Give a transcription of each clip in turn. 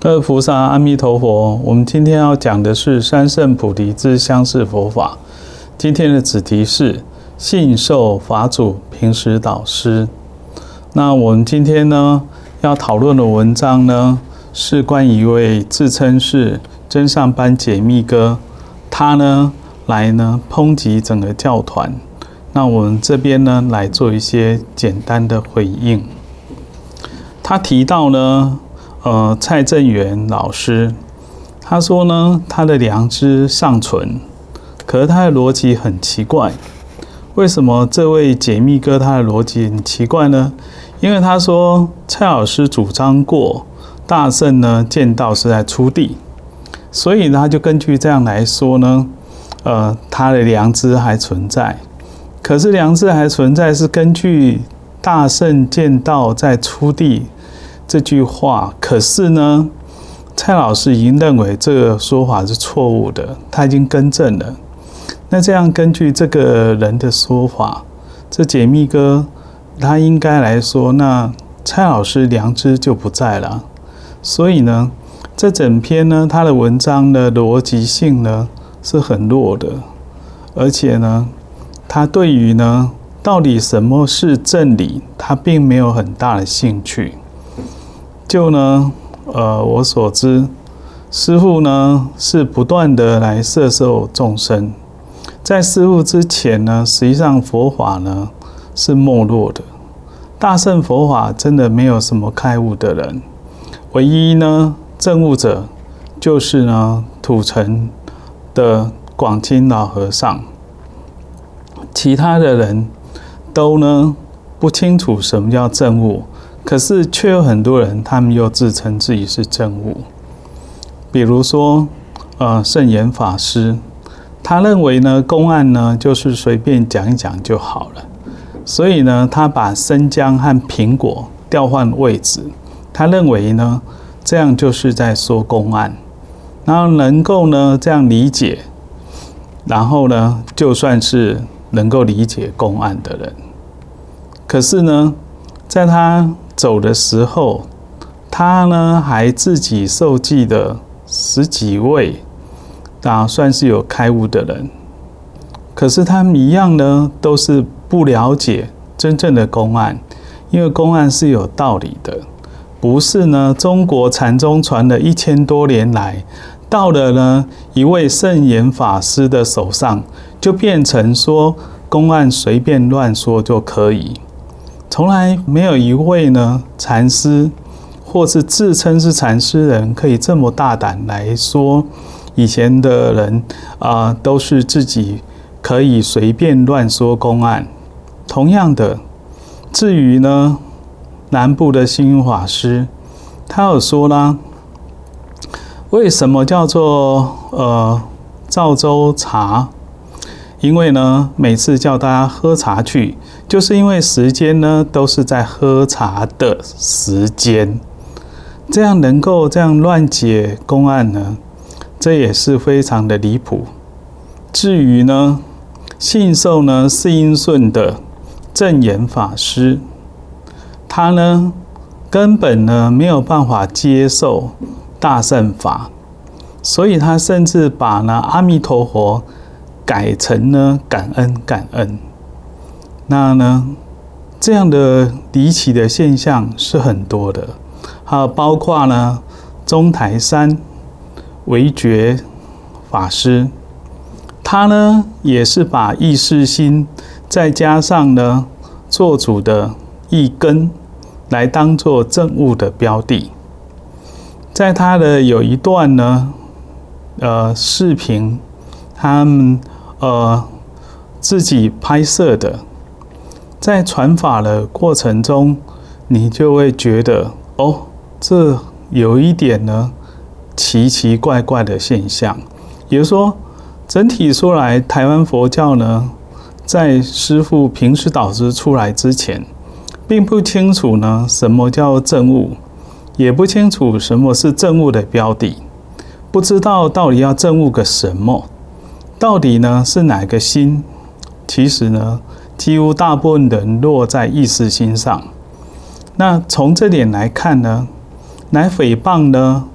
菩萨阿弥陀佛。我们今天要讲的是三圣菩提之相似佛法。今天的主题是信受法主平时导师。那我们今天呢要讨论的文章呢，是关于一位自称是真上班解密哥，他呢来抨击整个教团。那我们这边呢来做一些简单的回应。他提到呢蔡正元老师，他说呢，他的良知尚存，可是他的逻辑很奇怪。为什么这位解密哥他的逻辑很奇怪呢？因为他说蔡老师主张过大圣呢见道是在初地，所以他就根据这样来说呢，他的良知还存在。可是良知还存在是根据大圣见道在初地这句话，可是呢，蔡老师已经认为这个说法是错误的，他已经更正了。那这样根据这个人的说法，这解密哥他应该来说，那蔡老师良知就不在了。所以呢，这整篇呢，他的文章的逻辑性呢是很弱的，而且呢，他对于呢到底什么是正理，他并没有很大的兴趣。就呢，我所知，师父呢是不断的来摄受众生。在师父之前呢，实际上佛法呢是没落的。大乘佛法真的没有什么开悟的人，唯一呢证悟者就是呢土城的广清老和尚，其他的人都呢不清楚什么叫证悟。可是却有很多人，他们又自称自己是证悟。比如说，圣严法师，他认为呢，公案呢就是随便讲一讲就好了。所以呢，他把生姜和苹果调换位置，他认为呢，这样就是在说公案，然后能够呢这样理解，然后呢，就算是能够理解公案的人。可是呢，在他走的时候，他呢还自己受记的10几位，算是有开悟的人。可是他们一样呢，都是不了解真正的公案，因为公案是有道理的，不是呢中国禅宗传了1000多年来，到了呢一位圣严法师的手上，就变成说公案随便乱说就可以。从来没有一位呢禅师，或是自称是禅师人，可以这么大胆来说，以前的人都是自己可以随便乱说公案。同样的，至于呢南部的星云法师，他有说啦，为什么叫做赵州茶？因为呢每次叫大家喝茶去，就是因为时间呢都是在喝茶的时间，这样能够这样乱解公案呢，这也是非常的离谱。至于呢信受呢世音顺的正言法师，他呢根本呢没有办法接受大乘法，所以他甚至把呢阿弥陀佛改成呢感恩感恩。那呢这样的离奇的现象是很多的，还有包括呢中台山惟觉法师，他呢也是把意识心再加上呢做主的意根来当作证悟的标的。在他的有一段呢视频，他们自己拍摄的，在传法的过程中，你就会觉得这有一点呢奇奇怪怪的现象。也就是说，整体说来，台湾佛教呢，在师父平时导师出来之前，并不清楚呢什么叫证悟，也不清楚什么是证悟的标的，不知道到底要证悟个什么。到底呢是哪个心？其实呢，几乎大部分人落在意识心上。那从这点来看呢，来诽谤呢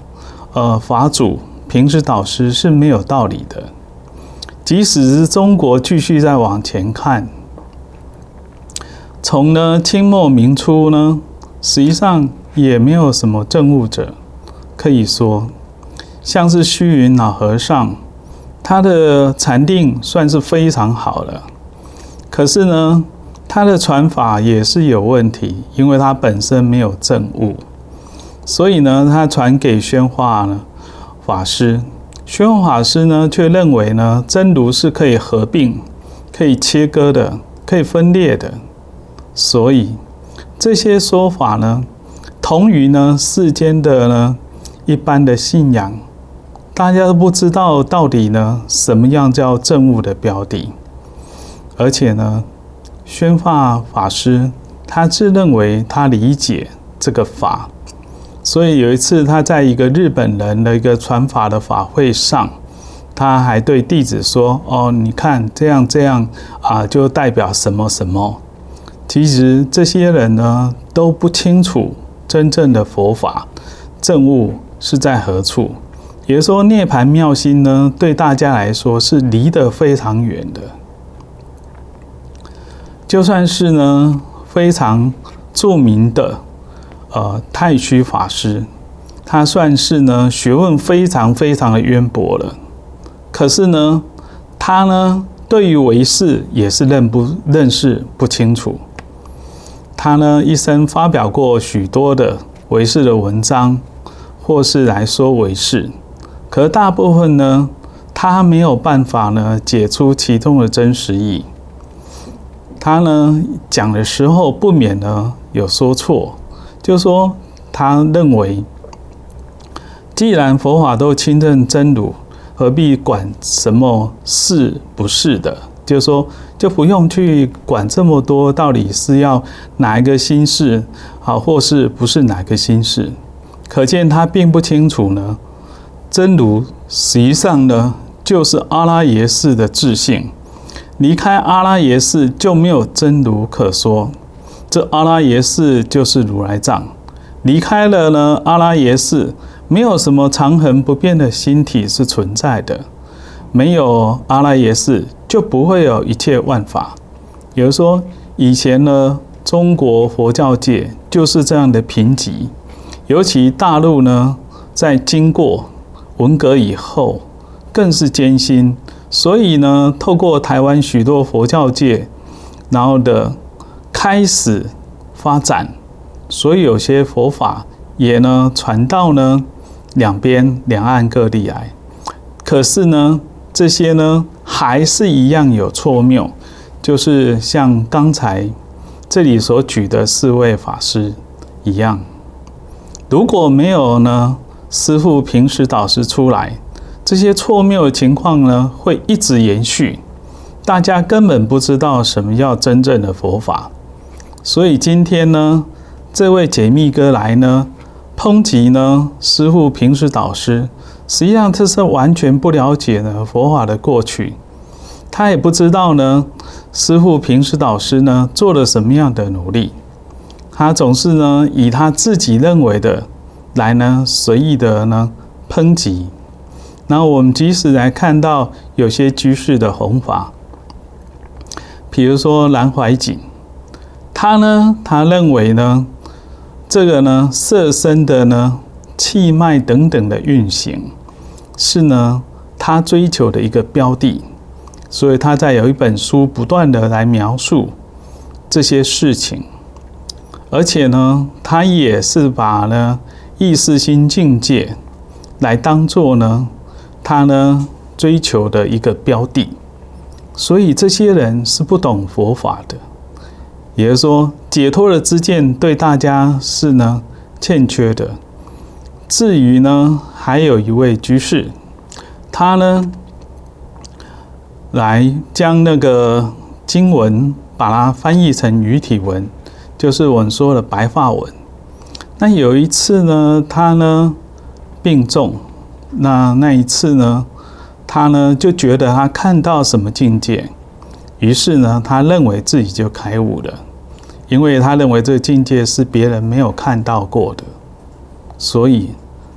法主、平时导师是没有道理的。即使是中国继续再往前看，从呢清末明初呢，实际上也没有什么证悟者可以说，像是虚云老和尚，他的禅定算是非常好了，可是呢，他的传法也是有问题，因为他本身没有证悟，所以呢，他传给宣化呢法师，宣化法师呢却认为呢，真如是可以合并、可以切割的、可以分裂的，所以这些说法呢，同于呢世间的呢一般的信仰，大家都不知道到底呢什么样叫证悟的标的，而且呢，宣化法师他自认为他理解这个法，所以有一次他在一个日本人的一个传法的法会上，他还对弟子说：“哦，你看这样啊，就代表什么什么。”其实这些人呢都不清楚真正的佛法证悟是在何处。也就是说，涅槃妙心呢，对大家来说是离得非常远的。就算是呢非常著名的太虚法师，他算是呢学问非常的渊博了，可是呢，他呢对于唯识也是认识不清楚。他呢一生发表过许多的唯识的文章，或是来说唯识，可大部分呢，他没有办法呢解出其中的真实义。他呢讲的时候不免呢有说错，就是说他认为，既然佛法都亲证真如，何必管什么是不是的？就是说，就不用去管这么多，到底是要哪一个心事好，或是不是哪个心事？可见他并不清楚呢，真如实际上呢就是阿拉耶识的自性。离开阿拉耶识就没有真如可说，这阿拉耶识就是如来藏。离开了呢阿拉耶识，没有什么常恒不变的心体是存在的。没有阿拉耶识，就不会有一切万法。也就是说，以前呢中国佛教界就是这样的贫瘠，尤其大陆呢在经过文革以后更是艰辛。所以呢，透过台湾许多佛教界，然后的开始发展，所以有些佛法也呢传到呢两岸各地来。可是呢，这些呢还是一样有错谬，就是像刚才这里所举的4位法师一样，如果没有呢师父平时导师出来，这些错谬的情况呢，会一直延续，大家根本不知道什么叫真正的佛法。所以今天呢，这位解密哥来呢，抨击呢师父平时导师，实际上这是完全不了解呢佛法的过去，他也不知道呢师父平时导师呢做了什么样的努力，他总是呢以他自己认为的来呢随意的呢抨击。然后我们即使来看到有些居士的弘法，比如说南怀瑾，他认为呢，这个呢色身的呢气脉等等的运行，是呢他追求的一个标的，所以他在有一本书不断的来描述这些事情，而且呢，他也是把呢意识心境界来当作呢他呢追求的一个标的，所以这些人是不懂佛法的，也就是说，解脱的知见对大家是呢欠缺的。至于呢，还有一位居士，他呢来将那个经文把它翻译成语体文，就是我们说的白话文。那有一次呢，他呢病重。那一次呢，他呢就觉得他看到什么境界，于是呢，他认为自己就开悟了，因为他认为这个境界是别人没有看到过的，所以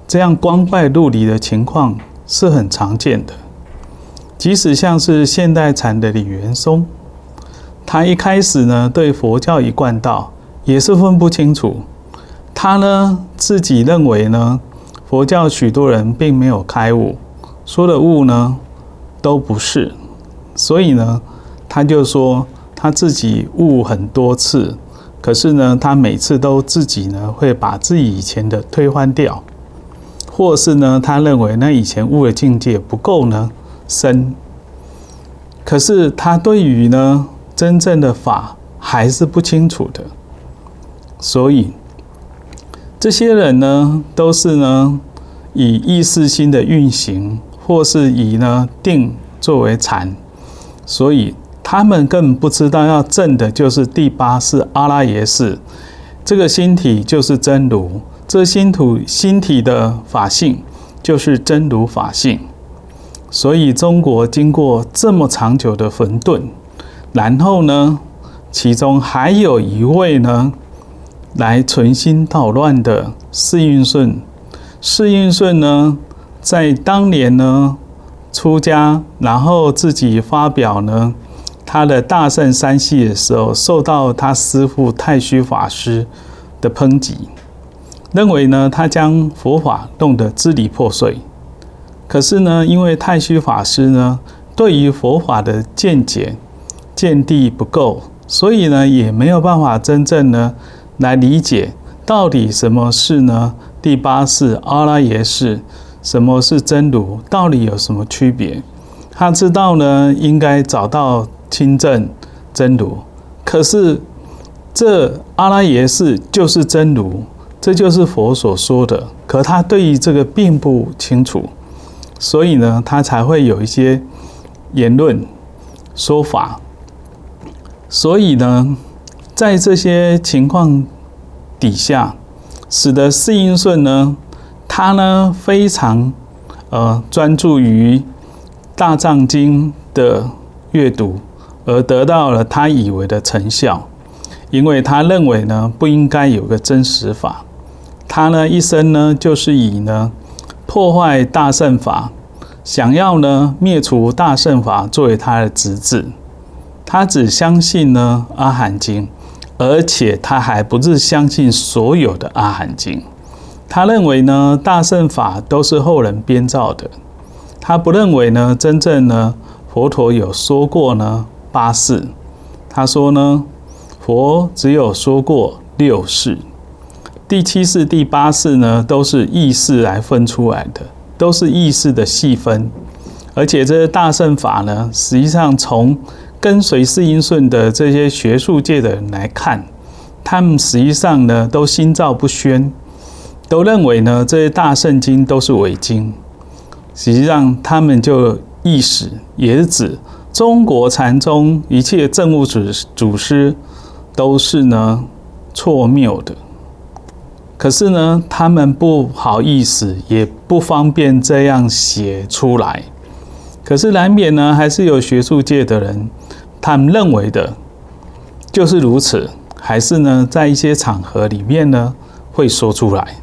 这样光怪陆离的情况是很常见的。即使像是现代禅的李元松，他一开始呢对佛教一贯道也是分不清楚。他呢自己认为呢，佛教许多人并没有开悟，说的悟呢都不是，所以呢他就说他自己悟很多次，可是呢他每次都自己呢会把自己以前的推翻掉，或是呢他认为那以前悟的境界不够呢深，可是他对于呢真正的法还是不清楚的。所以这些人呢都是呢以意识心的运行，或是以呢定作为禅，所以他们根本不知道要证的就是第八识阿赖耶识，这个心体就是真如，这心体的法性就是真如法性。所以中国经过这么长久的混沌，然后呢其中还有一位呢来存心捣乱的释运顺。释运顺呢在当年呢出家，然后自己发表呢他的大乘三系的时候，受到他师父太虚法师的抨击，认为呢他将佛法弄得支离破碎。可是呢因为太虚法师呢对于佛法的见解见地不够，所以呢也没有办法真正呢来理解到底什么是呢第八识阿赖耶识，什么是真如，到底有什么区别。他知道呢应该找到清正真如，可是这阿赖耶识就是真如，这就是佛所说的，可他对于这个并不清楚，所以呢他才会有一些言论说法。所以呢在这些情况底下，使得释运顺呢他呢非常专注于大藏经的阅读，而得到了他以为的成效。因为他认为呢不应该有个真实法，他呢一生呢就是以呢破坏大乘法，想要呢灭除大乘法作为他的职责。他只相信呢阿含经，而且他还不是相信所有的阿含经。他认为呢大乘法都是后人编造的，他不认为呢真正呢佛陀有说过呢八识。他说呢佛只有说过六识，第七识第八识呢都是意识来分出来的，都是意识的细分。而且这些大乘法呢实际上从跟随释运顺的这些学术界的人来看，他们实际上呢都心照不宣，都认为呢这些大圣经都是伪经。实际上他们就意识也是指中国禅宗一切证悟祖师都是呢错谬的。可是呢他们不好意思也不方便这样写出来，可是难免呢还是有学术界的人，他们认为的就是如此，还是呢在一些场合里面呢会说出来。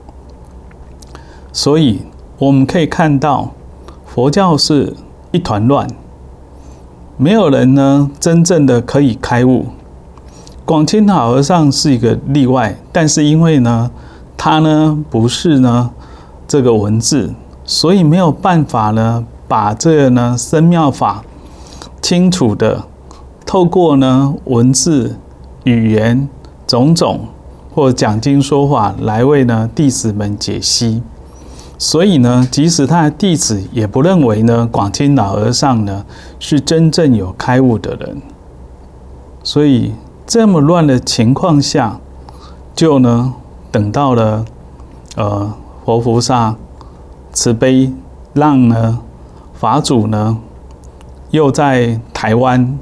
所以我们可以看到佛教是一团乱，没有人呢真正的可以开悟。广清老和尚是一个例外，但是因为呢他呢不是呢这个文字，所以没有办法呢把这个呢深妙法清楚的透过呢文字语言种种或讲经说法来为呢弟子们解析。所以呢即使他的弟子也不认为呢广清老和尚呢是真正有开悟的人。所以这么乱的情况下，就呢等到了佛菩萨慈悲，让呢法主呢又在台湾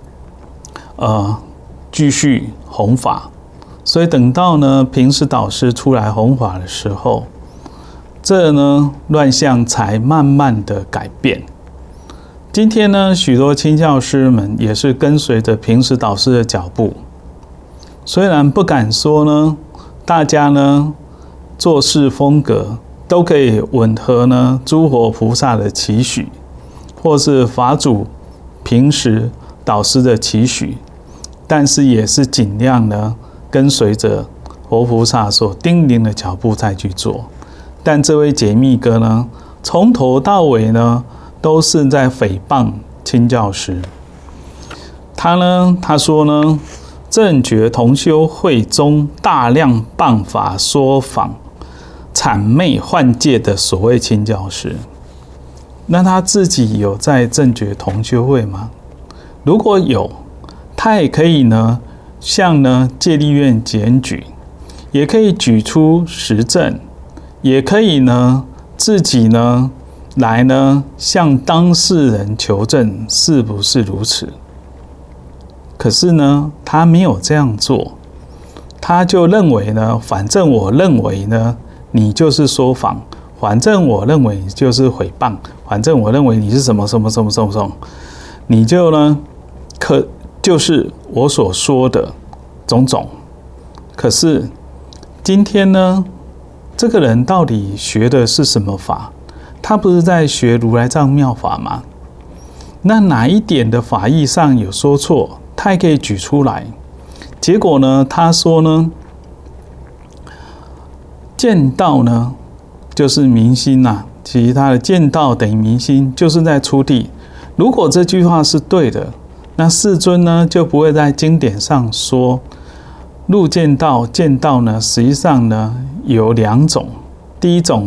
继续弘法。所以等到呢平时导师出来弘法的时候，这呢乱象才慢慢的改变。今天呢许多亲教师们也是跟随着平时导师的脚步，虽然不敢说呢大家呢做事风格都可以吻合呢诸佛菩萨的期许，或是法主平时导师的期许，但是也是尽量呢跟随着佛菩萨所叮咛的脚步再去做。但这位解密哥呢，从头到尾呢都是在诽谤亲教师。他说呢，正觉同修会中大量谤法说谎、谄媚幻戒的所谓亲教师。那他自己有在正觉同修会吗？如果有，他也可以呢向呢戒律院检举，也可以举出实证，也可以呢自己呢来呢向当事人求证是不是如此。可是呢他没有这样做，他就认为呢，反正我认为呢你就是说谎，反正我认为你就是诽谤，反正我认为你是什么什么什么什么什么，你就呢就是我所说的种种。可是今天呢，这个人到底学的是什么法？他不是在学如来藏妙法吗？那哪一点的法义上有说错，他也可以举出来。结果呢，他说呢，见道呢就是明心呐，其实他的见道等于明心，就是在出地。如果这句话是对的，那世尊呢就不会在经典上说入见道。见道呢实际上呢有两种，第一种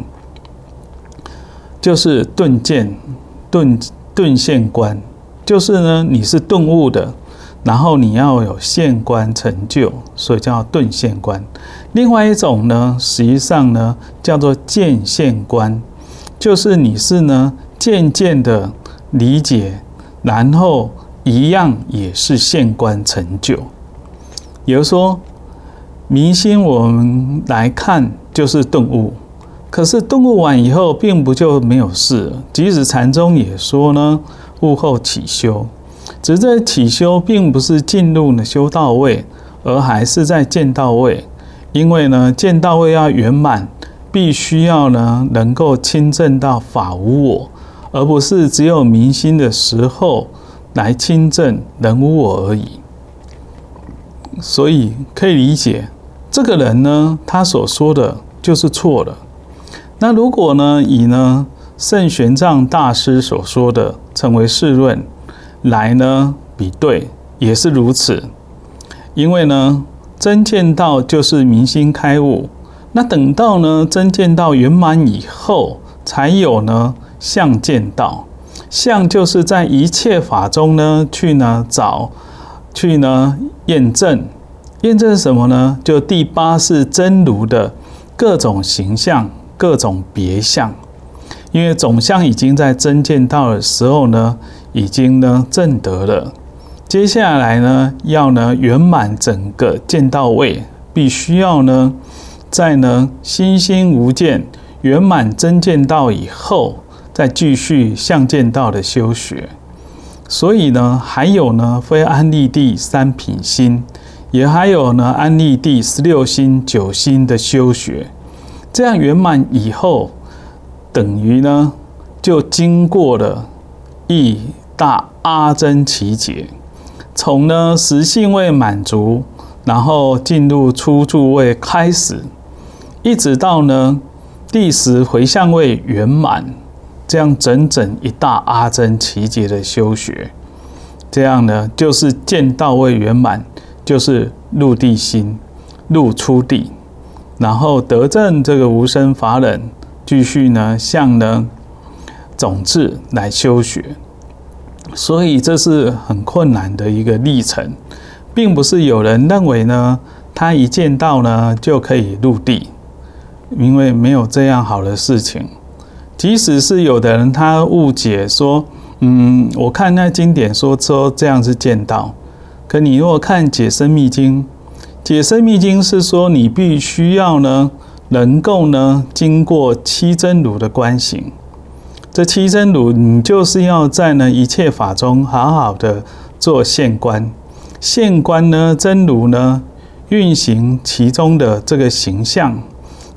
就是顿见、顿现观，就是呢你是顿悟的，然后你要有现观成就，所以叫顿现观。另外一种呢，实际上呢叫做见现观，就是你是呢渐渐的理解，然后一样也是现观成就。也就是说，明心我们来看就是顿悟，可是顿悟完以后并不就没有事了。即使禅宗也说呢，悟后起修，只是这起修并不是进入了修道位，而还是在见道位。因为呢，见道位要圆满，必须要呢能够亲证到法无我，而不是只有明心的时候来亲证人无我而已。所以可以理解，这个人呢，他所说的就是错的。那如果呢，以呢圣玄奘大师所说的成为世论来呢比对，也是如此。因为呢，真见道就是明心开悟，那等到呢真见道圆满以后，才有呢相见道。相就是在一切法中呢去验证。验证什么呢？就第八是真如的各种形象、各种别相。因为总相已经在真见道的时候呢，已经呢证得了。接下来呢，要呢圆满整个见道位，必须要呢在呢心心无见圆满真见道以后，再继续相见道的修学。所以呢，还有呢非安立地三品心，也还有呢安立地16心、9心的修学。这样圆满以后，等于呢就经过了一大阿僧祇劫，从呢实性位满足，然后进入初住位开始，一直到呢第10回向位圆满，这样整整一大阿僧祇劫的修学。这样呢就是见道位圆满，就是入地心、入初地，然后得证这个无生法忍，继续呢向呢种智来修学。所以这是很困难的一个历程，并不是有人认为呢他一见到呢就可以入地，因为没有这样好的事情。即使是有的人他误解说，我看那经典说这样是见道，可你如果看解深密经，解深密经是说你必须要呢能够呢经过七真如的观行。这七真如你就是要在呢一切法中好好的做现观，现观呢真如呢运行其中的这个形象，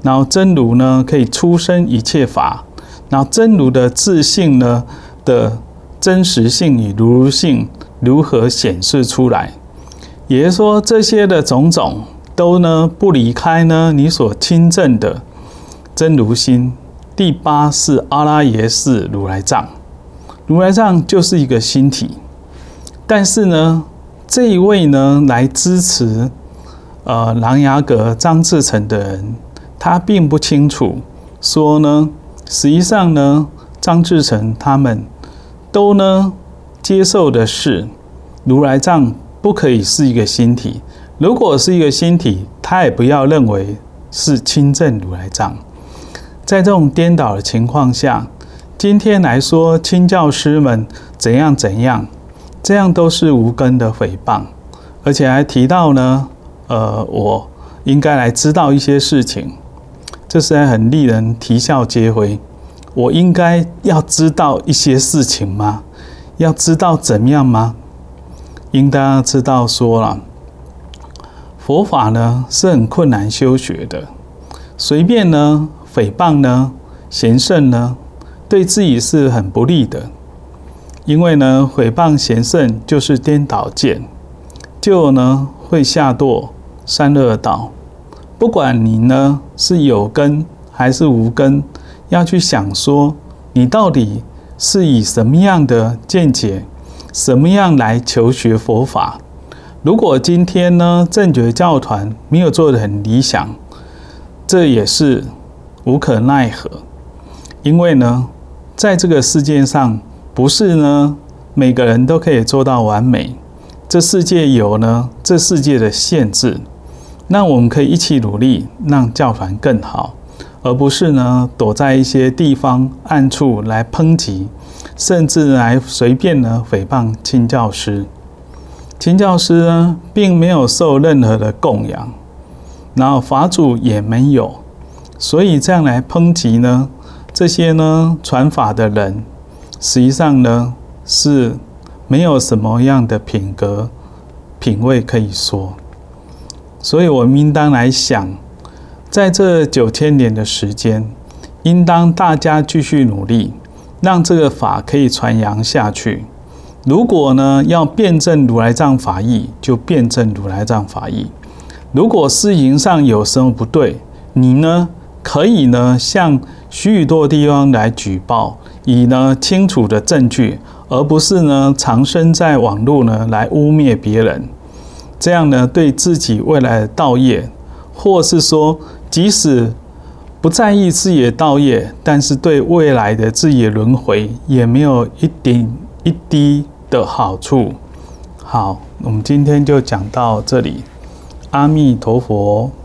然后真如呢可以出生一切法，然后真如的自性呢的真实性与如性如何显示出来？也就是说，这些的种种都呢不离开呢你所亲证的真如心。第八是阿拉耶识如来藏，如来藏就是一个心体，但是呢，这一位呢来支持琅琊阁张志成的人，他并不清楚说呢，实际上呢，张志成他们都呢接受的是如来藏不可以是一个心体，如果是一个心体，他也不要认为是亲证如来藏。在这种颠倒的情况下，今天来说亲教师们怎样怎样，这样都是无根的诽谤，而且还提到呢，我应该来知道一些事情，这实在很令人啼笑皆非。我应该要知道一些事情吗？要知道怎么样吗？应当知道说了，佛法呢是很困难修学的，随便呢诽谤呢贤圣呢，对自己是很不利的。因为呢诽谤贤圣就是颠倒见，就呢会下堕三恶道。不管你呢是有根还是无根，要去想说你到底是以什么样的见解，什么样来求学佛法。如果今天呢正觉教团没有做得很理想，这也是无可奈何。因为呢在这个世界上，不是呢每个人都可以做到完美，这世界有呢这世界的限制，那我们可以一起努力让教团更好，而不是呢躲在一些地方暗处来抨击，甚至来随便呢诽谤亲教师。亲教师呢并没有受任何的供养，然后法主也没有，所以这样来抨击呢这些呢传法的人，实际上呢是没有什么样的品格品味可以说。所以我们应当来想，在这9000年的时间，应当大家继续努力，让这个法可以传扬下去。如果呢要辩证如来藏法义，就辩证如来藏法义。如果事情上有什么不对，你呢可以呢向许多地方来举报，以呢清楚的证据，而不是呢藏身在网络呢来污蔑别人。这样呢对自己未来的道业，或是说即使不在意自己的道业，但是对未来的自己的轮回也没有一滴的好处。好，我们今天就讲到这里。阿弥陀佛。